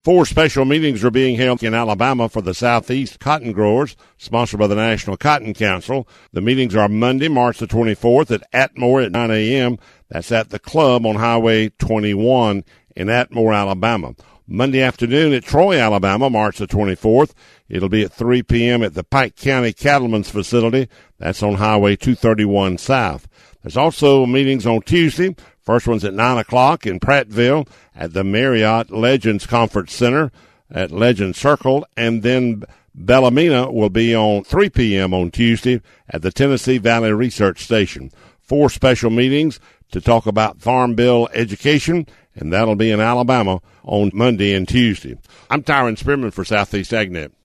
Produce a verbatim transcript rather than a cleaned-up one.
Four special meetings are being held in Alabama for the Southeast cotton growers, sponsored by the National Cotton Council. The meetings are Monday, March the twenty-fourth at Atmore at nine a.m. That's at the club on Highway twenty-one in Atmore, Alabama. Monday afternoon at Troy, Alabama, March the twenty-fourth. It'll be at three p.m. at the Pike County Cattlemen's Facility. That's on Highway two thirty-one South. There's also meetings on Tuesday. First one's at nine o'clock in Prattville at the Marriott Legends Conference Center at Legends Circle. And then Bellamina will be on three p.m. on Tuesday at the Tennessee Valley Research Station. Four special meetings to talk about Farm Bill education, and that'll be in Alabama on Monday and Tuesday. I'm Tyron Spearman for Southeast AgNet.